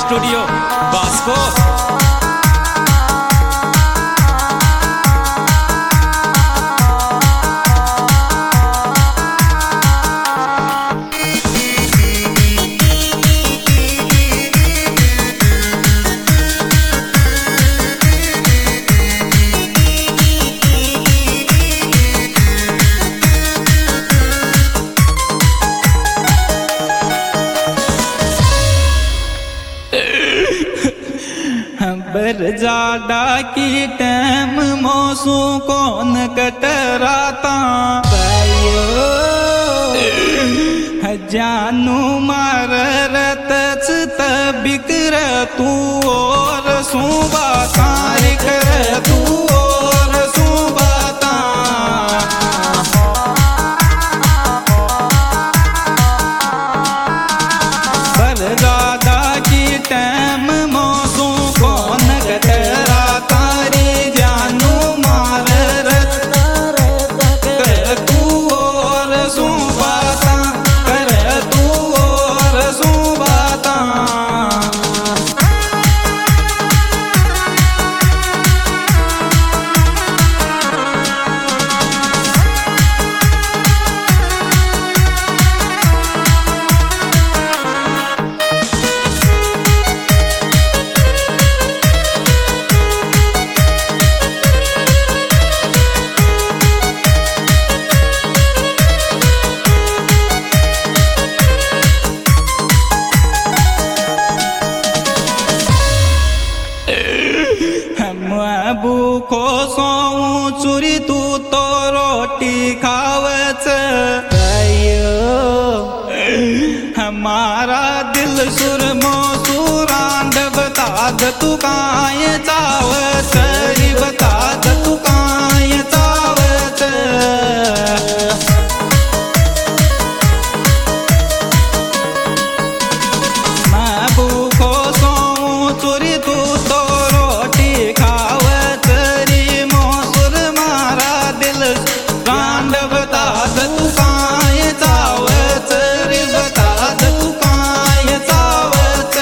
Studio Vasco. बरजाडा की time मौसू कौन कटराता जानू मार रतच बिकर तू और सुबाकार कर तू और सुबाता बरजाडा की टैम मौसू कौन कटराता रे जानू मार रत कर तू और सुबाता कर तू और सुबाता। भूखो सोऊं चुरी तू तो रोटी खावच हमारा दिल सुरमो सुरांड बता द तू काय चावच बता द तू काय चावच। मैं भूखो सोऊं चुरी तू तो रोटी खावत री मोसुर मारा दिल रांड बता द तू काय चावत रे बता द तू काय चावत।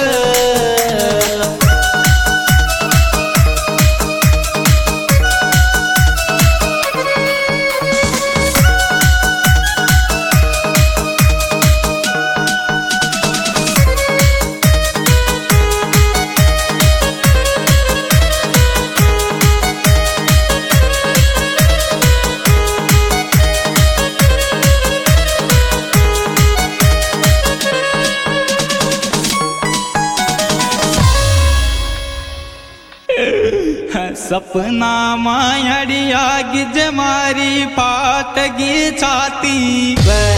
सपना मायड़िया गिज मारी फाटगी छाती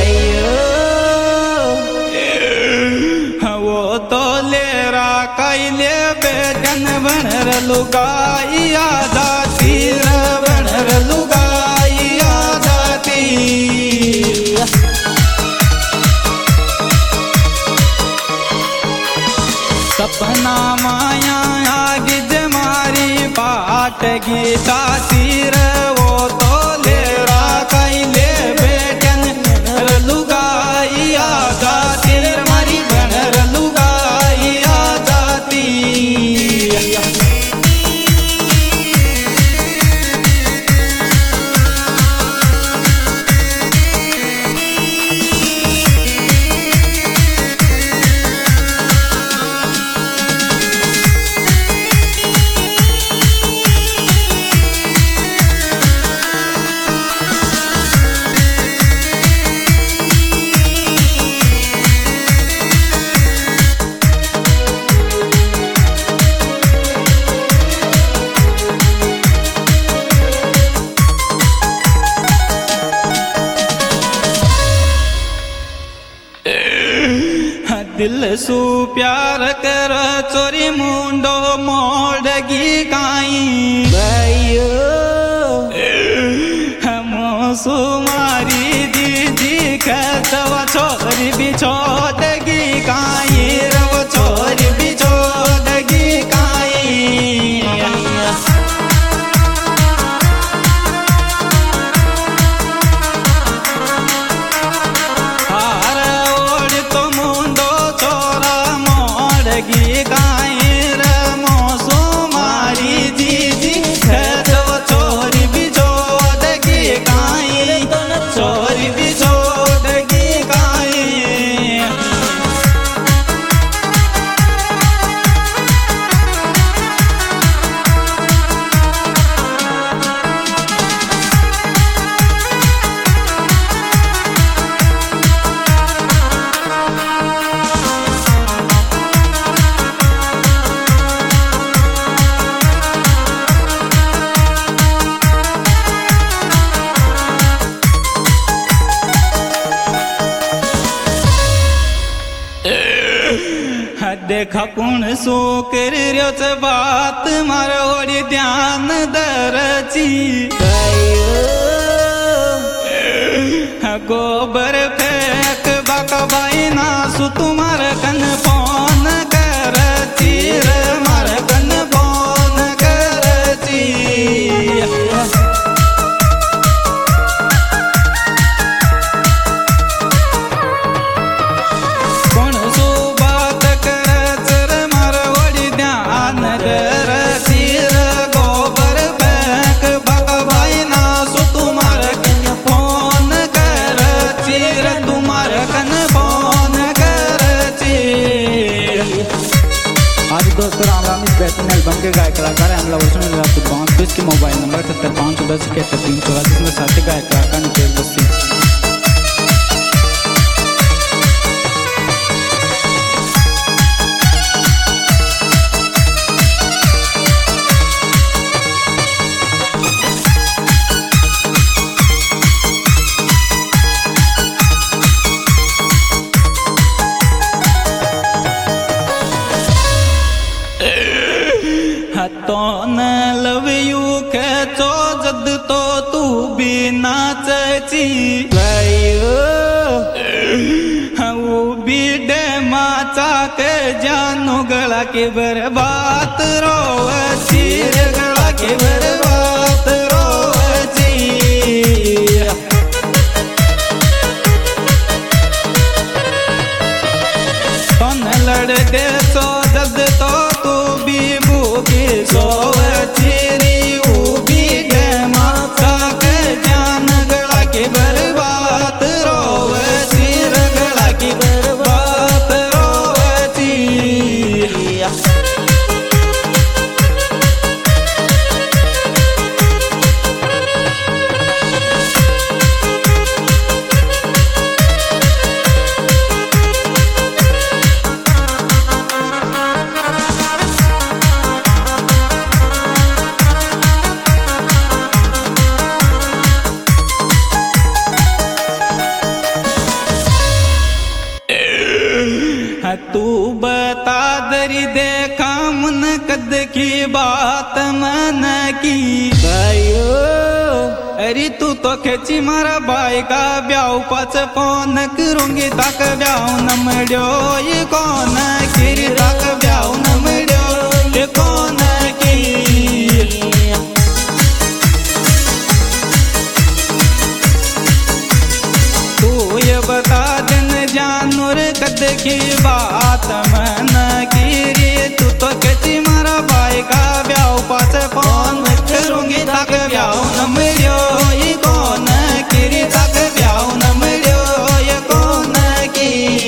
वो तो लेरा कैले बेटन बनर लुगाई आ जाती बनर लुगाई आ जाती। सपना माया गिज मारी बाट गीता तीर वो तो लेरा कैले बेटन लुगाई आ जाती मारी बनर लुगाई आ जाती। दिल सु प्यार कर चोरी मुंडो मोड़गी काई हम सुमारी दीदी कहतवा छोरी बिछोड़गी काई रव छोरी बिछोड़गी काई। हार ओढ़ तो मुंडो छोरा मोड़गी काई देखा कुण सो कर र्योच बात मार ओडी ध्यान दरची गोबर फेंक बाका बाई नासु तुम्हार कन फोन कर चीर मार कन फोन कर ची कोण सो बात कर चर मार ओडी ध्यान कर चीर गोबर फेंक बाका बाई नासु तुम्हार कन फोन चीर तुम्हार कन फोन कर चीर। आज दोस्तों राम राम इस बेहतरीन एल्बम के गायक कलाकार हैं हमला वर्षों में आपको पहुंच तो इसके मोबाइल नंबर 7510 जिसमें साथी गायक कलाकार नितेश बस्सी। तो न लव यू खेचो जद तो तू भी नाचची बीडे माचा के जानू गला के बर्बाद रोवची गला के बर्बाद रोवची तो न लड़ दे सो जद तो तू भी भूखी सोवची री उबी दे माचा के जान गला के बर्बाद रोवची गला के बर्बाद रोवची तू बता दरी देखा मन कद की बात मन की भाइयो अरे तू तो खेची मारा भाई का ब्याह पाच फोन करूंगी तक ब्याह नमड्यो ये कौन किरी तक ब्याह नमड्यो ये कौन की तू ये बता दिन जानूर कद की बात मन की रे तू तो कची मारा भाई का ब्याह पास फोन करूंगी तक ब्याह नमड्यो ये कौन की रे तक ब्याह नमड्यो ये कौन की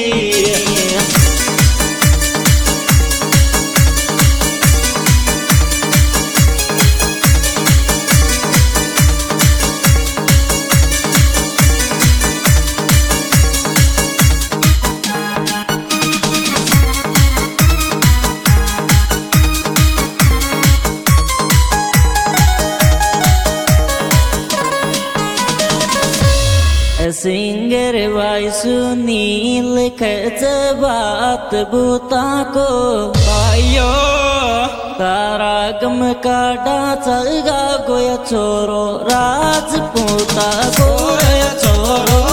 सिंगर भाई सुनील खच बात बूता को भाइयो तारा गम काटा चलगा गोया छोरो राजपूता को छोरो